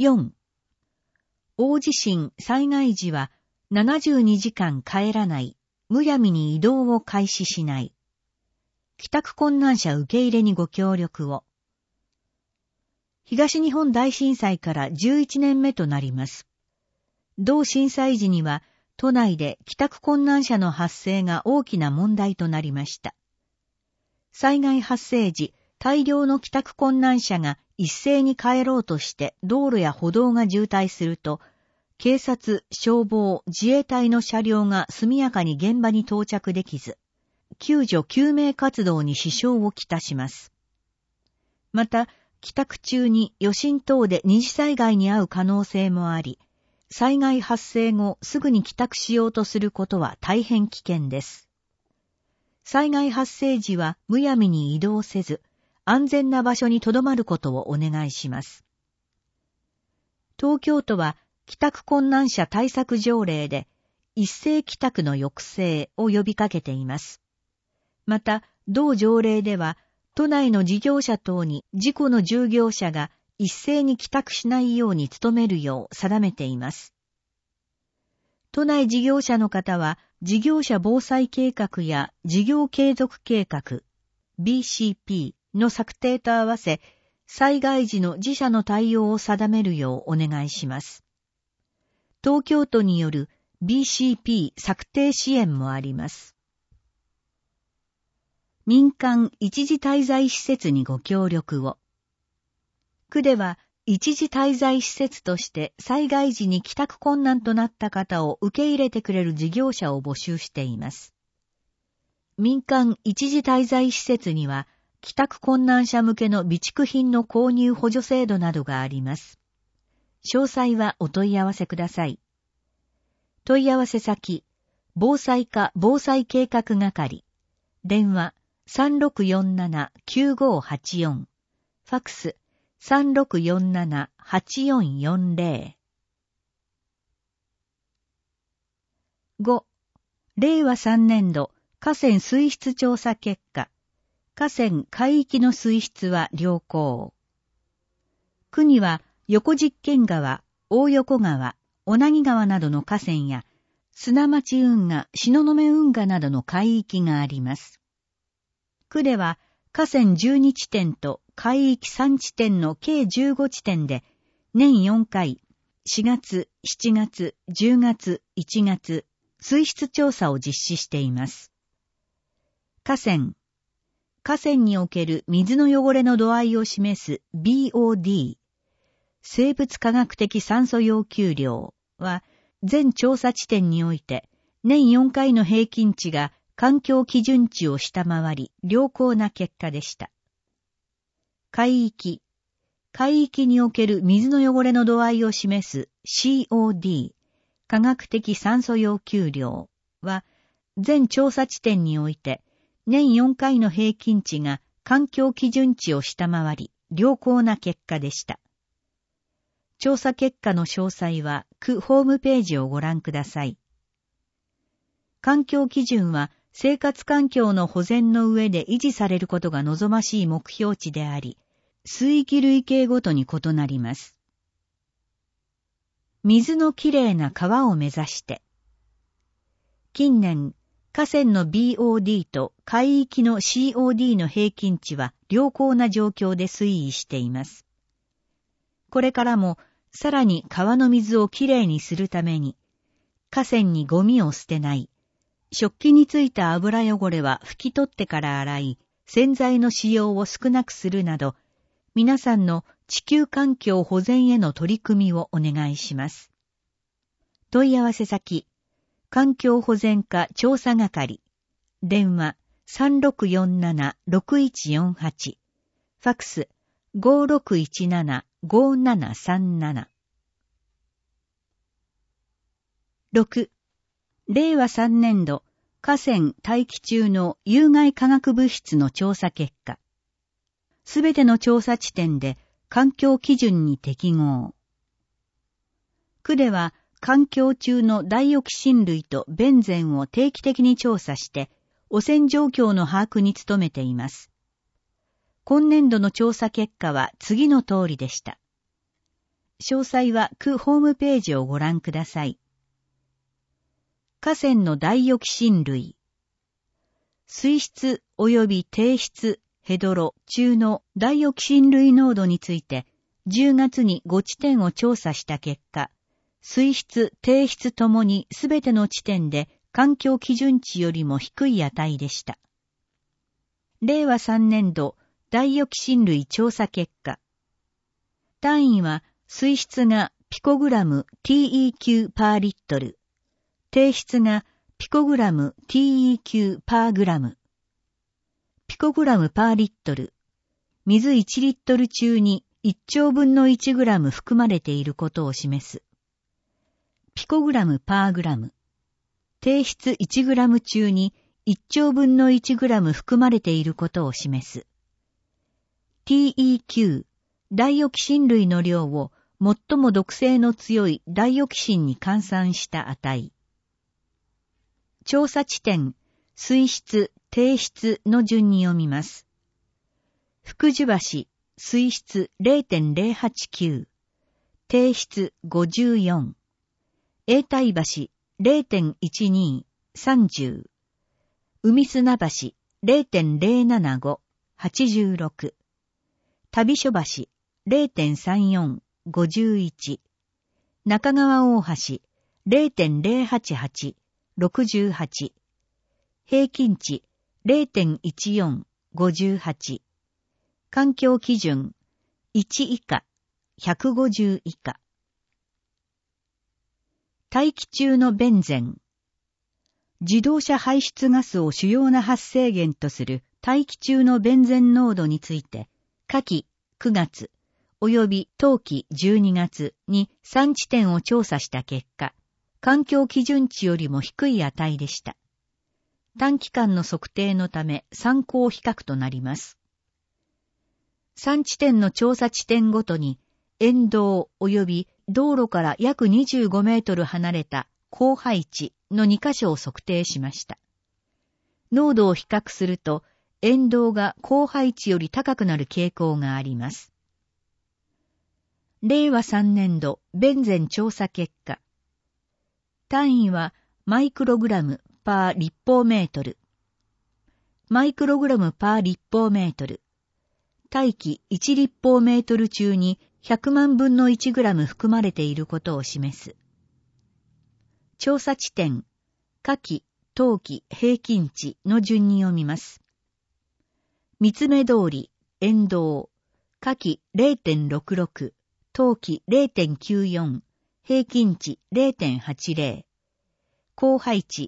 4、大地震災害時は72時間帰らない、むやみに移動を開始しない。帰宅困難者受け入れにご協力を。東日本大震災から11年目となります。同震災時には、都内で帰宅困難者の発生が大きな問題となりました。災害発生時、大量の帰宅困難者が一斉に帰ろうとして道路や歩道が渋滞すると、警察、消防、自衛隊の車両が速やかに現場に到着できず、救助救命活動に支障をきたします。また、帰宅中に余震等で二次災害に遭う可能性もあり、災害発生後すぐに帰宅しようとすることは大変危険です。災害発生時はむやみに移動せず、安全な場所に留まることをお願いします。東京都は帰宅困難者対策条例で一斉帰宅の抑制を呼びかけています。また、同条例では都内の事業者等に自己の従業者が一斉に帰宅しないように努めるよう定めています。都内事業者の方は事業者防災計画や事業継続計画 BCP の策定と合わせ、災害時の自社の対応を定めるようお願いします。東京都による BCP 策定支援もあります。民間一時滞在施設にご協力を。区では一時滞在施設として災害時に帰宅困難となった方を受け入れてくれる事業者を募集しています。民間一時滞在施設には帰宅困難者向けの備蓄品の購入補助制度などがあります。詳細はお問い合わせください。問い合わせ先、防災課防災計画係、電話3647-9584、ファクス3647-8440。5、令和3年度河川水質調査結果、河川海域の水質は良好。区には横実験川、大横川、小名木川などの河川や、砂町運河、東雲運河などの海域があります。区では河川12地点と海域3地点の計15地点で年4回、4月、7月、10月、1月、水質調査を実施しています。河川における水の汚れの度合いを示す BOD、生物化学的酸素要求量は全調査地点において年4回の平均値が環境基準値を下回り良好な結果でした。海域における水の汚れの度合いを示す COD、化学的酸素要求量は全調査地点において年4回の平均値が環境基準値を下回り良好な結果でした。調査結果の詳細は区ホームページをご覧ください。環境基準は生活環境の保全の上で維持されることが望ましい目標値であり、水域類型ごとに異なります。水のきれいな川を目指して。近年、河川の BOD と海域の COD の平均値は良好な状況で推移しています。これからもさらに川の水をきれいにするために、河川にゴミを捨てない、食器についた油汚れは拭き取ってから洗い、洗剤の使用を少なくするなど、皆さんの地球環境保全への取り組みをお願いします。問い合わせ先、環境保全課調査係、電話3647-6148、ファクス5617-5737。6、令和3年度河川大気中の有害化学物質の調査結果。すべての調査地点で環境基準に適合。区では環境中のダイオキシン類とベンゼンを定期的に調査して汚染状況の把握に努めています。今年度の調査結果は次の通りでした。 詳細は区ホームページをご覧ください。河川のダイオキシン類。水質及び低質、ヘドロ、中のダイオキシン類濃度について、10月に5地点を調査した結果、水質、低質ともにすべての地点で環境基準値よりも低い値でした。令和3年度ダイオキシン類調査結果。単位は水質がピコグラム TEQ パーリットル、低質がピコグラム TEQ パーグラム。ピコグラムパーリットル、水1リットル中に1兆分の1グラム含まれていることを示す。ピコグラムパーグラム。低質1グラム中に1兆分の1グラム含まれていることを示す。TEQ、ダイオキシン類の量を最も毒性の強いダイオキシンに換算した値。調査地点、水質、低質の順に読みます。福寿橋、水質 0.089、低質54、永代橋 0.12、30、海砂橋 0.075、86、旅所橋 0.34、51、中川大橋 0.088、68、平均値 0.14、58、環境基準1以下、150以下。大気中のベンゼン。自動車排出ガスを主要な発生源とする大気中のベンゼン濃度について、夏季9月及び冬季12月に3地点を調査した結果、環境基準値よりも低い値でした。短期間の測定のため参考比較となります。3地点の調査地点ごとに、沿道及び道路から約25メートル離れた降灰地の2カ所を測定しました。濃度を比較すると、沿道が降灰地より高くなる傾向があります。令和3年度ベンゼン調査結果。単位はマイクログラムパー立方メートル。マイクログラムパー立方メートル。大気1立方メートル中に100万分の1グラム含まれていることを示す。調査地点、夏季、冬季、平均値の順に読みます。三つ目通り、沿道、夏季 0.66、冬季 0.94、平均値 0.80、降灰値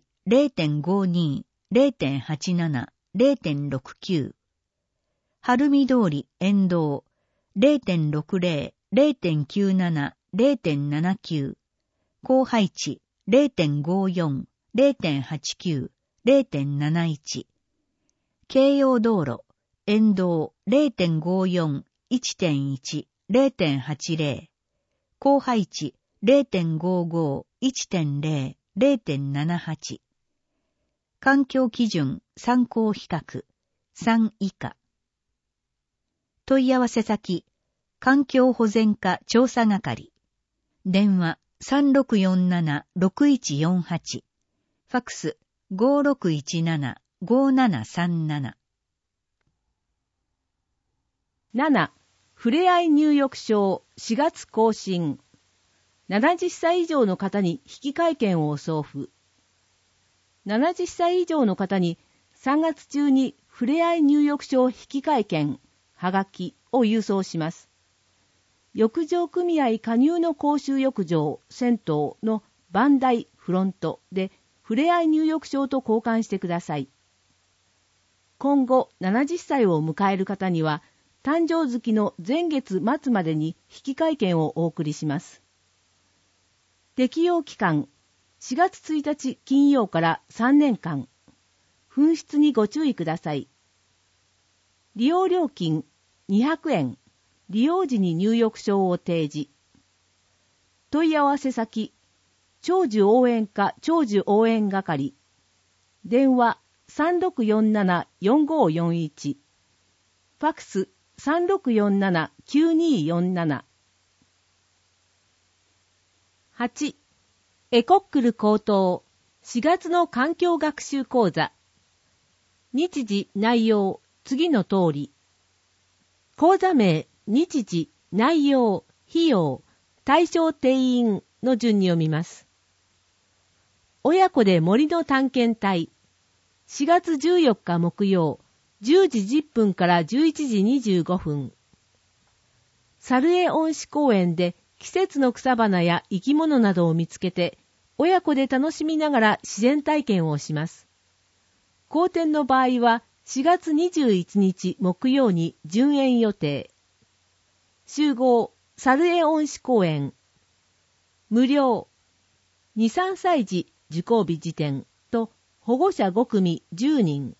0.52、0.87、0.69、晴海通り沿道 0.60、0.97、0.79、降灰値 0.54、0.89、0.71、京葉道路沿道 0.54、1.1、0.80、降灰値 0.55、1.0、0.78、環境基準参考比較3以下。問い合わせ先、環境保全課調査係。電話3647-6148。ファックス5617-5737。 7. ふれあい入浴証4月更新。70歳以上の方に引換券を送付。70歳以上の方に3月中にふれあい入浴証引換券はがきを郵送します。浴場組合加入の公衆浴場、銭湯の番台フロントでふれあい入浴証と交換してください。今後70歳を迎える方には、誕生月の前月末までに引換券をお送りします。適用期間、4月1日金曜から3年間。紛失にご注意ください。利用料金200円。利用時に入浴証を提示。問い合わせ先、長寿応援課長寿応援係。電話3647-4541。ファックス3647-9247。 8、エコックル高等4月の環境学習講座。日時、内容、次の通り。講座名、日時、内容、費用、対象定員の順に読みます。親子で森の探検隊。4月14日木曜、10時10分から11時25分。猿江恩賜公園で季節の草花や生き物などを見つけて、親子で楽しみながら自然体験をします。後展の場合は4月21日木曜に順延予定。集合、猿江恩賜公園。無料。2、3歳児受講日時点と保護者5組10人。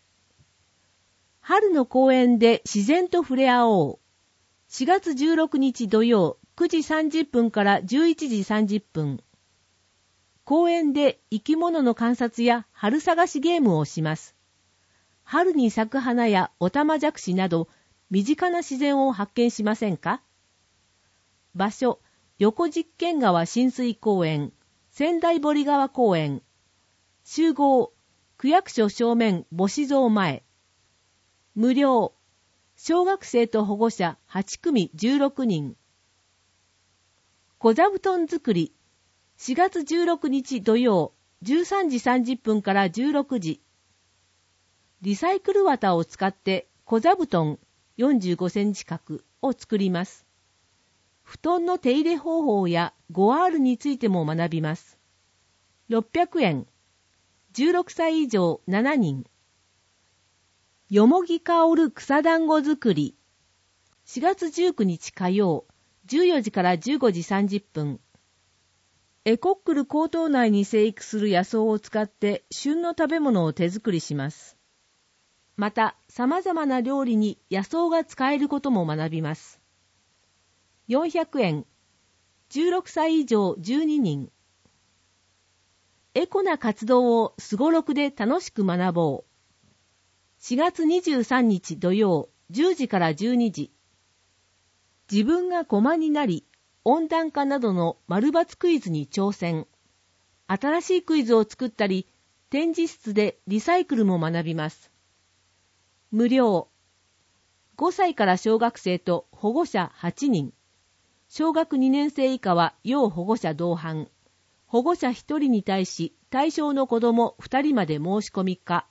春の公園で自然と触れ合おう。4月16日土曜9時30分から11時30分。公園で生き物の観察や春探しゲームをします。春に咲く花やオタマジャクシなど身近な自然を発見しませんか？場所、横実験川親水公園、仙台堀川公園。集合、区役所正面母子像前。無料。小学生と保護者8組16人。小座布団作り。4月16日土曜、13時30分から16時。リサイクル綿を使って小座布団45センチ角を作ります。布団の手入れ方法や 5R についても学びます。600円。16歳以上7人。よもぎ香る草団子作り。4月19日火曜、14時から15時30分。エコックル高等内に生育する野草を使って旬の食べ物を手作りします。また、様々な料理に野草が使えることも学びます。400円。16歳以上12人。エコな活動をすごろくで楽しく学ぼう。4月23日土曜、10時から12時。自分が駒になり、温暖化などの丸抜クイズに挑戦。新しいクイズを作ったり、展示室でリサイクルも学びます。無料。5歳から小学生と保護者8人。小学2年生以下は要保護者同伴。保護者1人に対し対象の子供2人まで申し込み可。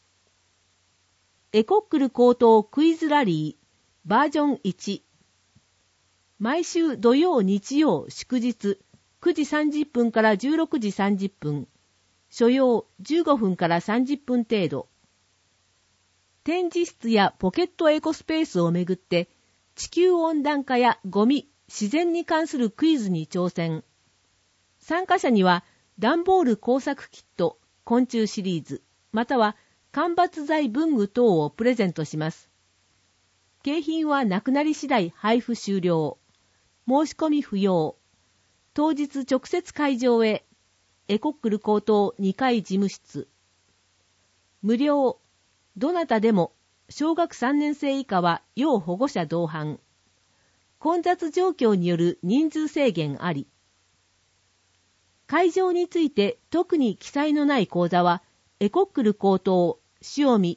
エコックル高等クイズラリーバージョン1。毎週土曜日曜祝日9時30分から16時30分。所要15分から30分程度。展示室やポケットエコスペースをめぐって地球温暖化やゴミ、自然に関するクイズに挑戦。参加者には段ボール工作キット、昆虫シリーズ、または間伐材文具等をプレゼントします。景品はなくなり次第配布終了。申し込み不要。当日直接会場へ。エコックル高等2階事務室。無料。どなたでも、小学3年生以下は要保護者同伴。混雑状況による人数制限あり。会場について特に記載のない講座は、エコックル高等塩見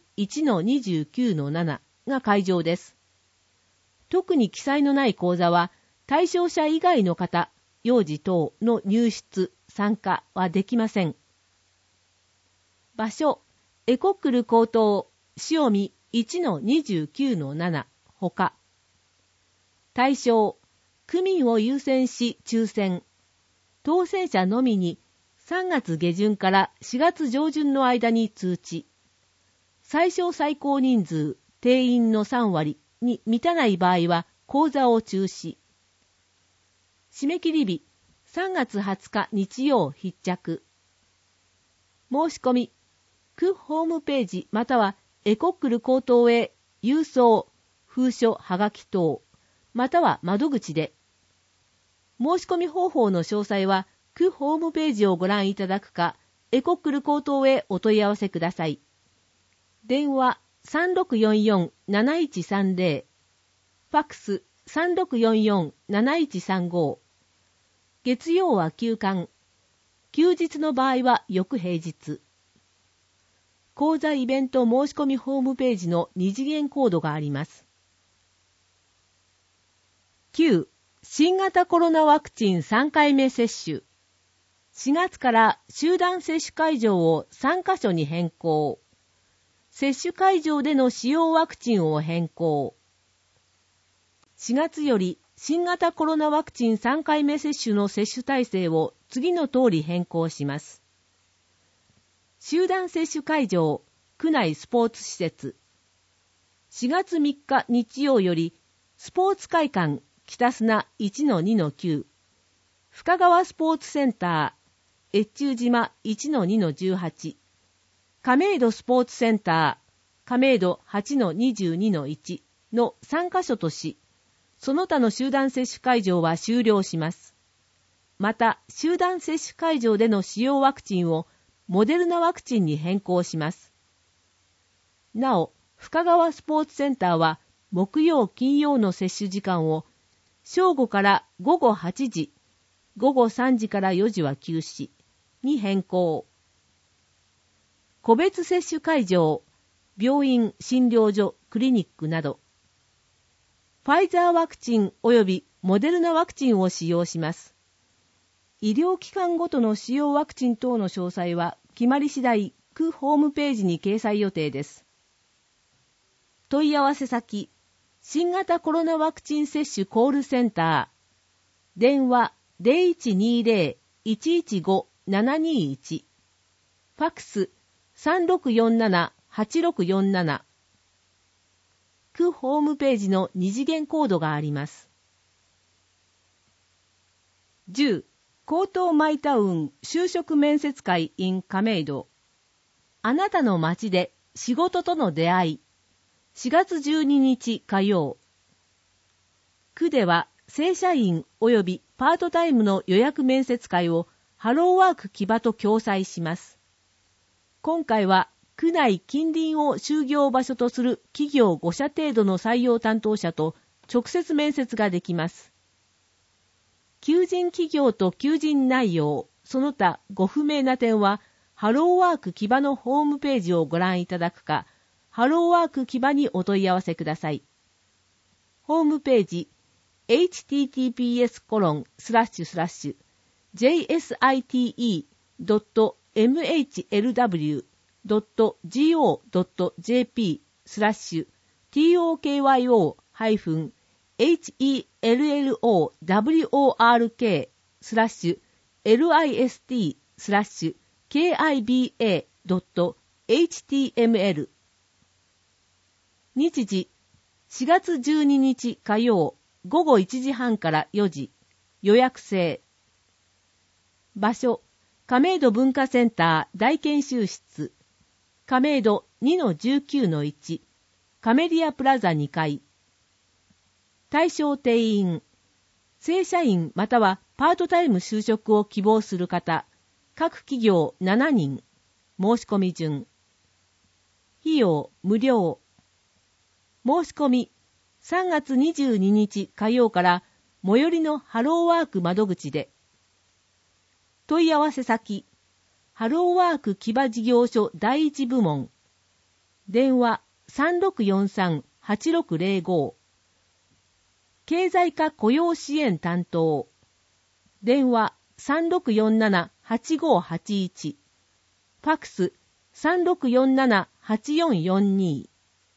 1-29-7 が会場です。特に記載のない講座は、対象者以外の方、幼児等の入室、参加はできません。場所、エコックル高等塩見 1-29-7 ほか。対象、区民を優先し抽選。当選者のみに3月下旬から4月上旬の間に通知。最小最高人数、定員の3割に満たない場合は講座を中止。締め切り日、3月20日日曜必着。申し込み、区ホームページまたはエコックル高等へ郵送、封書はがき等、または窓口で。申し込み方法の詳細は区ホームページをご覧いただくか、エコックル高等へお問い合わせください。電話 3644-7130、ファックス 3644-7135。 月曜は休館。休日の場合は翌平日。講座イベント申し込みホームページの2次元コードがあります。9. 新型コロナワクチン3回目接種。4月から集団接種会場を3カ所に変更。接種会場での使用ワクチンを変更。4月より新型コロナワクチン3回目接種の接種体制を次の通り変更します。集団接種会場、区内スポーツ施設。4月3日日曜より、スポーツ会館北砂 1-2-9、深川スポーツセンター、越中島 1-2-18、亀戸スポーツセンター、亀戸 8-22-1 の3カ所とし、その他の集団接種会場は終了します。また、集団接種会場での使用ワクチンをモデルナワクチンに変更します。なお、深川スポーツセンターは木曜金曜の接種時間を正午から午後8時、午後3時から4時は休止に変更。個別接種会場、病院、診療所、クリニックなど、ファイザーワクチン及びモデルナワクチンを使用します。医療機関ごとの使用ワクチン等の詳細は決まり次第、区ホームページに掲載予定です。問い合わせ先、新型コロナワクチン接種コールセンター、電話 0120-115-721、ファクス 3647-8647、区ホームページの2次元コードがあります。10. 江東マイタウン就職面接会 in 亀戸。あなたの街で仕事との出会い。4月12日火曜。区では正社員及びパートタイムの予約面接会をハローワーク木場と共催します。今回は区内近隣を就業場所とする企業5社程度の採用担当者と直接面接ができます。求人企業と求人内容、その他ご不明な点はハローワーク木場のホームページをご覧いただくか、ハローワーク木場にお問い合わせください。ホームページ https://jsitlw.jollk/TOKYO-hello/kiba.html 日時4月12日火曜午後1時半から4時予約制。場所亀戸文化センター大研修室亀戸 2-19-1 カメリアプラザ2階。対象定員正社員またはパートタイム就職を希望する方各企業7人。申し込み順費用無料。申し込み3月22日火曜から最寄りのハローワーク窓口で。問い合わせ先ハローワーク木場事業所第一部門電話 3643-8605 経済化雇用支援担当電話 3647-8581 ファクス 3647-8442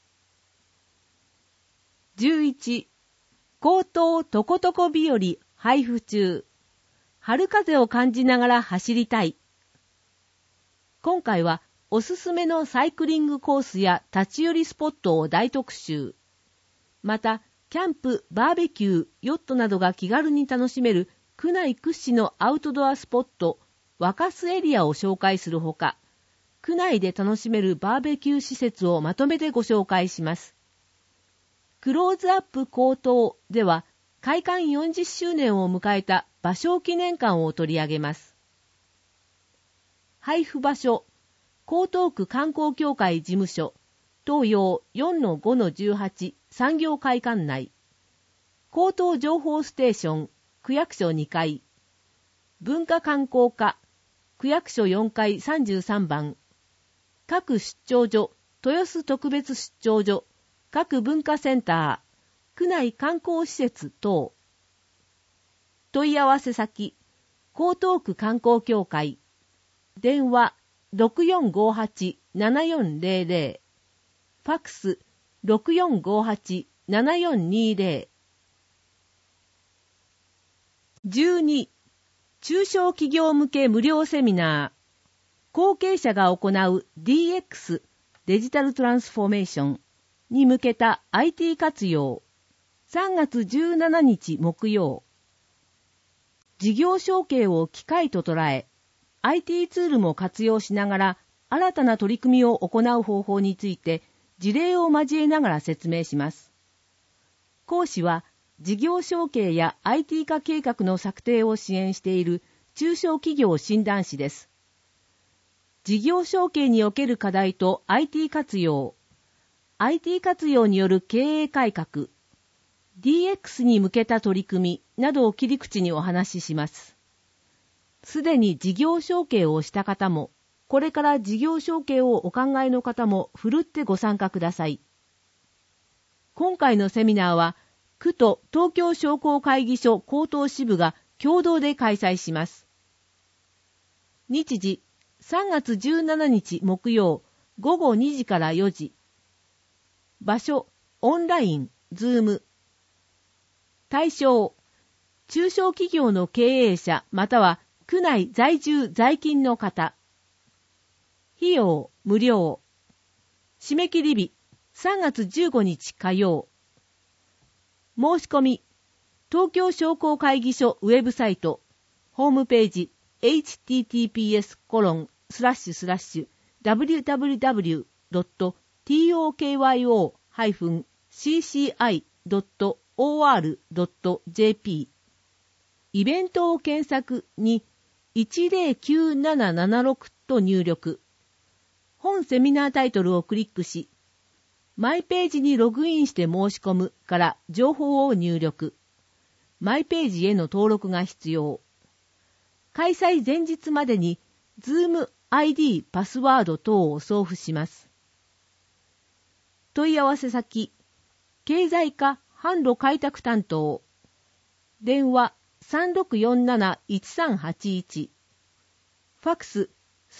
11. 江東とことこ日和配布中。春風を感じながら走りたい。今回はおすすめのサイクリングコースや立ち寄りスポットを大特集。また、キャンプ、バーベキュー、ヨットなどが気軽に楽しめる区内屈指のアウトドアスポット、若洲エリアを紹介するほか、区内で楽しめるバーベキュー施設をまとめてご紹介します。クローズアップ江東では開館40周年を迎えた芭蕉記念館を取り上げます。配布場所、江東区観光協会事務所、東洋 4-5-18 産業会館内。江東情報ステーション、区役所2階。 文化観光課、区役所4階33番、各出張所、豊洲特別出張所、各文化センター、区内観光施設等。問い合わせ先、江東区観光協会、電話 6458-7400、ファックス 6458-7420。12、中小企業向け無料セミナー。後継者が行う DX デジタルトランスフォーメーションに向けた IT 活用。3月17日木曜。事業承継を機会と捉え、IT ツールも活用しながら新たな取り組みを行う方法について事例を交えながら説明します。講師は事業承継や IT 化計画の策定を支援している中小企業診断士です。事業承継における課題と IT 活用、IT 活用による経営改革、DX に向けた取り組みなどを切り口にお話しします。すでに事業承継をした方も、これから事業承継をお考えの方もふるってご参加ください。今回のセミナーは、区と東京商工会議所江東支部が共同で開催します。日時、3月17日木曜午後2時から4時。場所、オンライン、ズーム。対象、中小企業の経営者または区内在住在勤の方。費用、無料。締め切り日、3月15日火曜。申し込み、東京商工会議所ウェブサイト、ホームページ、https://www.tokyo-cci.or.jp イベントを検索に109776と入力。本セミナータイトルをクリックし、マイページにログインして申し込むから情報を入力。マイページへの登録が必要。開催前日までに Zoom ID パスワード等を送付します。問い合わせ先、経済課販路開拓担当。電話 3647-1381。ファックス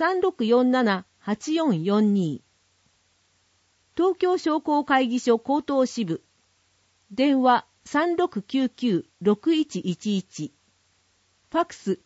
3647-8442。東京商工会議所江東支部。電話 3699-6111。ファックス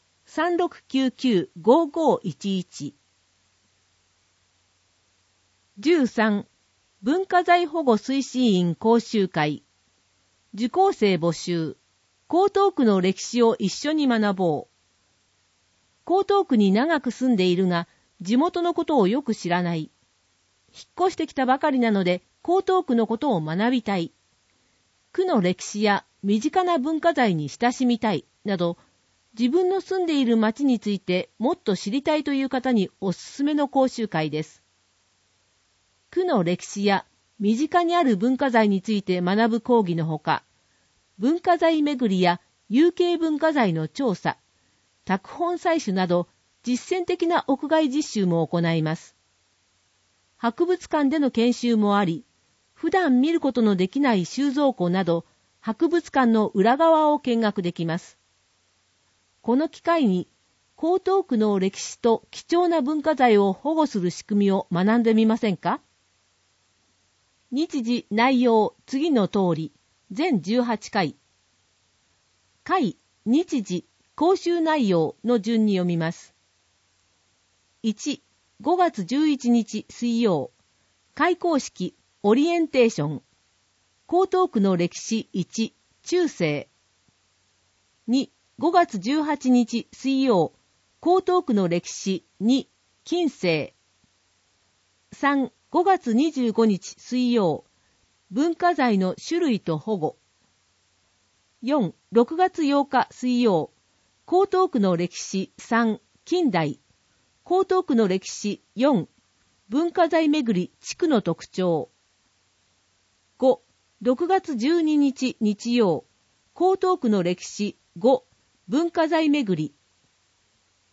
3699-5511。13. 文化財保護推進員講習会。受講生募集。江東区の歴史を一緒に学ぼう。江東区に長く住んでいるが、地元のことをよく知らない。引っ越してきたばかりなので、江東区のことを学びたい。区の歴史や身近な文化財に親しみたい、など、自分の住んでいる町についてもっと知りたいという方におすすめの講習会です。区の歴史や身近にある文化財について学ぶ講義のほか、文化財巡りや有形文化財の調査、拓本採取など実践的な屋外実習も行います。博物館での研修もあり、普段見ることのできない収蔵庫など博物館の裏側を見学できます。この機会に江東区の歴史と貴重な文化財を保護する仕組みを学んでみませんか？日時内容次の通り、全18回。回、日時、講習内容の順に読みます。1、5月11日水曜。開講式、オリエンテーション。江東区の歴史1、中世。2、5月18日水曜。江東区の歴史2、近世。3、5月25日水曜。文化財の種類と保護。4、6月8日水曜。江東区の歴史3、近代。江東区の歴史4、文化財巡り地区の特徴。5、6月12日日曜。江東区の歴史5、文化財巡り。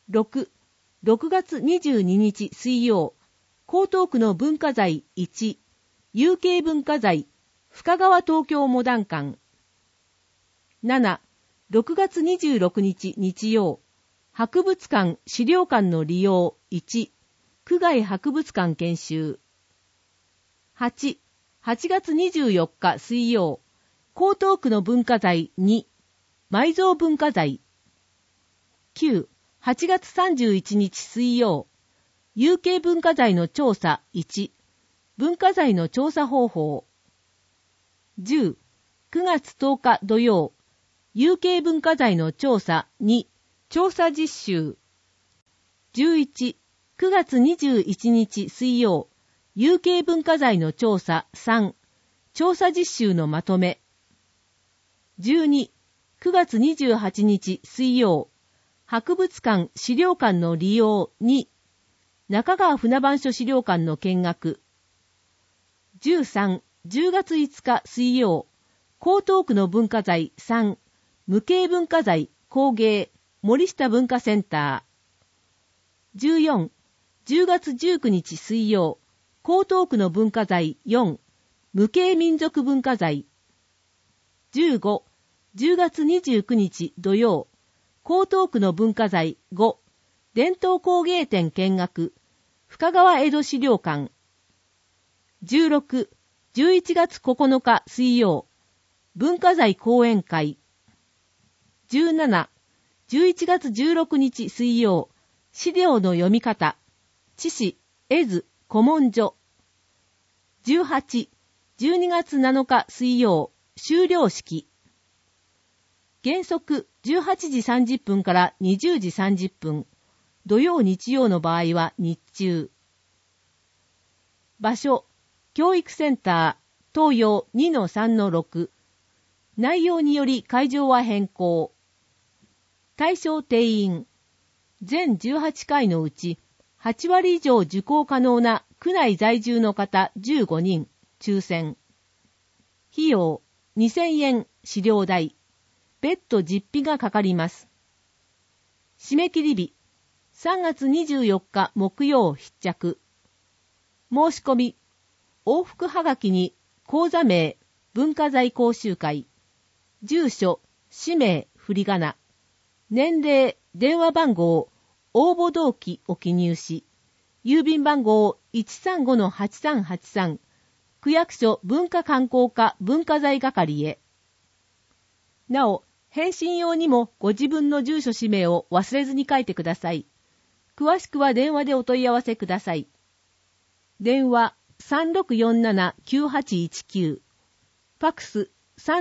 6月22日水曜、江東区の文化財1、有形文化財、深川東京モダン館。7、6月26日日曜、博物館資料館の利用1、区外博物館研修。8月24日水曜、江東区の文化財2、埋蔵文化財。9、8月31日水曜、有形文化財の調査1、文化財の調査方法。10、9月10日土曜、有形文化財の調査2、調査実習。11、9月21日水曜、有形文化財の調査3、調査実習のまとめ。12、9月28日水曜、博物館資料館の利用2、中川船番所資料館の見学。13、10月5日水曜、江東区の文化財3、無形文化財工芸森下文化センター。14、10月19日水曜、江東区の文化財4、無形民族文化財。15、10月29日土曜、江東区の文化財5、伝統工芸展見学、深川江戸資料館。16、11月9日水曜、文化財講演会。17、11月16日水曜、資料の読み方、知史、絵図、古文書。18、12月7日水曜、修了式。原則18時30分から20時30分、土曜日曜の場合は日中。場所、教育センター、東洋 2-3-6。内容により会場は変更。対象定員、全18回のうち8割以上受講可能な区内在住の方15人、抽選。費用、2000円、資料代。別途実費がかかります。締め切り日、3月24日木曜必着。申し込み、往復はがきに講座名、文化財講習会、住所、氏名、振り仮名、年齢、電話番号、応募動機を記入し、郵便番号 135-8383、区役所文化観光課文化財係へ。なお、返信用にもご自分の住所氏名を忘れずに書いてください。詳しくは電話でお問い合わせください。電話 3647-9819、ファックス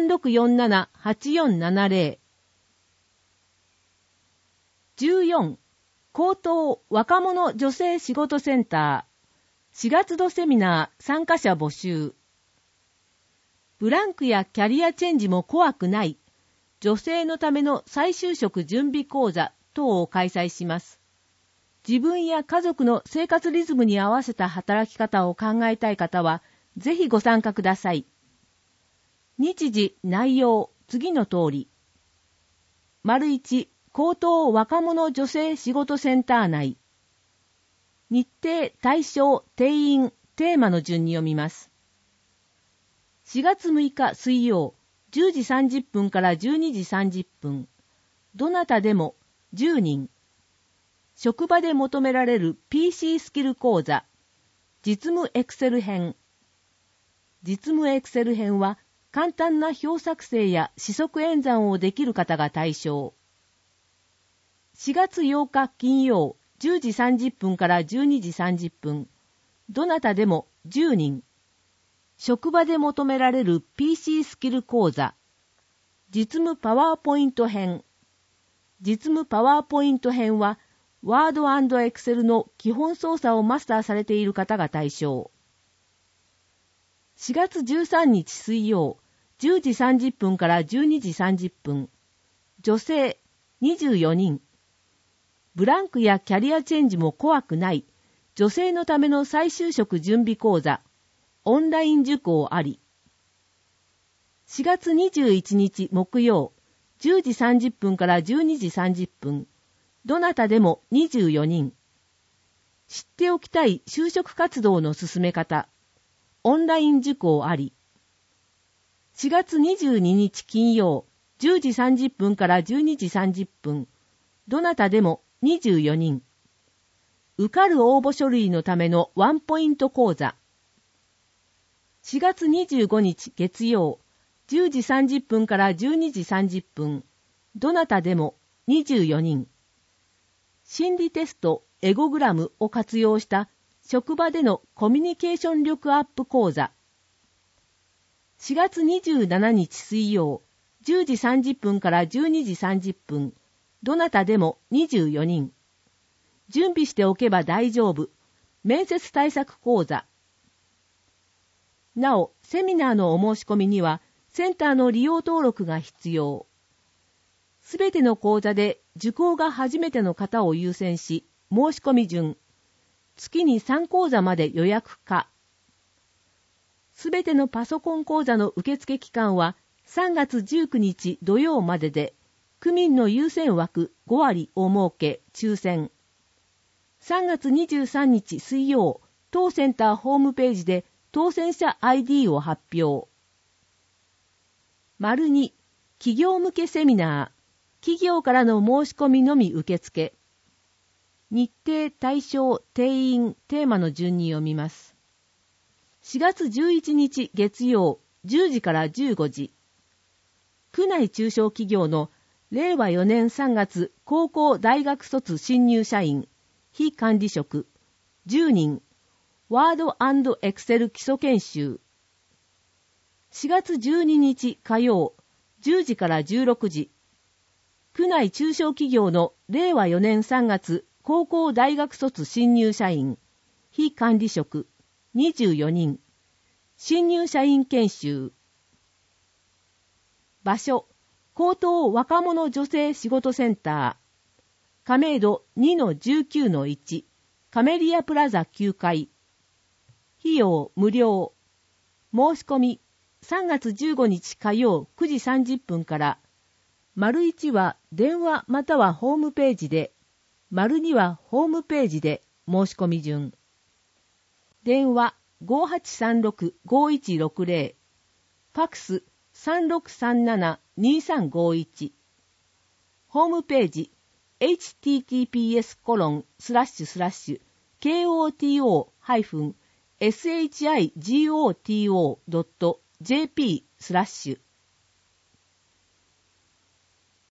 3647-8470。14、江東若者女性仕事センター、4月度セミナー参加者募集。ブランクやキャリアチェンジも怖くない。女性のための再就職準備講座等を開催します。自分や家族の生活リズムに合わせた働き方を考えたい方は、ぜひご参加ください。日時、内容、次の通り。1、江東若者女性仕事センター内。日程、対象、定員、テーマの順に読みます。4月6日水曜、10時30分から12時30分。どなたでも10人。職場で求められる PC スキル講座。実務エクセル編。実務エクセル編は簡単な表作成や四則演算をできる方が対象。4月8日金曜、10時30分から12時30分。どなたでも10人。職場で求められる PC スキル講座。実務パワーポイント編。実務パワーポイント編は、ワード&エクセルの基本操作をマスターされている方が対象。4月13日水曜、10時30分から12時30分。女性24人。ブランクやキャリアチェンジも怖くない。女性のための再就職準備講座。オンライン受講あり。4月21日木曜、10時30分から12時30分。 どなたでも24人。知っておきたい就職活動の進め方。オンライン受講あり。4月22日金曜、10時30分から12時30分。どなたでも24人。受かる応募書類のためのワンポイント講座。4月25日月曜、10時30分から12時30分。どなたでも24人。心理テスト、エゴグラムを活用した職場でのコミュニケーション力アップ講座。4月27日水曜、10時30分から12時30分。どなたでも24人。準備しておけば大丈夫。面接対策講座。なお、セミナーのお申し込みには、センターの利用登録が必要。すべての講座で受講が初めての方を優先し、申し込み順。月に3講座まで予約可。すべてのパソコン講座の受付期間は3月19日土曜までで、区民の優先枠5割を設け、抽選。3月23日水曜、当センターホームページで当選者 ID を発表。2、企業向けセミナー。企業からの申し込みのみ受付。日程、対象、定員、テーマの順に読みます。4月11日月曜、10時から15時。区内中小企業の令和4年3月高校大学卒新入社員、非管理職、10人、ワード&エクセル基礎研修。4月12日火曜、10時から16時。区内中小企業の令和4年3月高校大学卒新入社員、非管理職、24人。新入社員研修。場所、高等若者女性仕事センター。亀戸 2-19-1、カメリアプラザ9階。費用無料。申し込み、3月15日火曜9時30分から。1は電話またはホームページで、2はホームページで申し込み順。電話 5836-5160、ファクス 3637-2351。ホームページ https://koto-shigoto.jp/